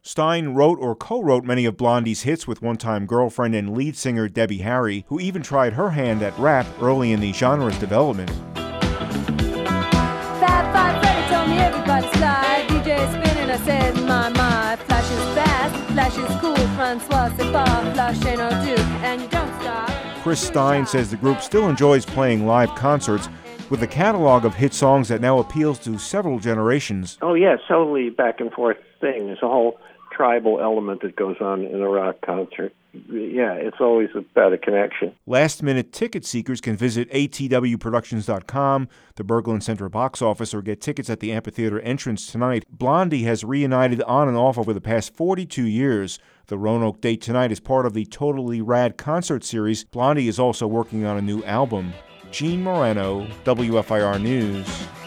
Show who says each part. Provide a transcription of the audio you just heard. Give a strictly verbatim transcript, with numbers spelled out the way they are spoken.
Speaker 1: Stein wrote or co-wrote many of Blondie's hits with one-time girlfriend and lead singer Debbie Harry, who even tried her hand at rap early in the genre's development.
Speaker 2: Fab Five Freddy told me everybody's fly. D J spinning, I said, my, my. Flash is fast, flash is cool. Francois, c'est pas, flash ain't no do, and you don't stop.
Speaker 1: Chris Stein says the group still enjoys playing live concerts with a catalog of hit songs that now appeals to several generations.
Speaker 3: Oh, yeah, it's totally back and forth thing. There's a whole tribal element that goes on in a rock concert. Yeah, it's always about a connection.
Speaker 1: Last-minute ticket seekers can visit A T W productions dot com, the Berglund Center box office, or get tickets at the amphitheater entrance tonight. Blondie has reunited on and off over the past forty-two years. The Roanoke date tonight is part of the Totally Rad concert series. Blondie is also working on a new album. Gene Moreno, W F I R News.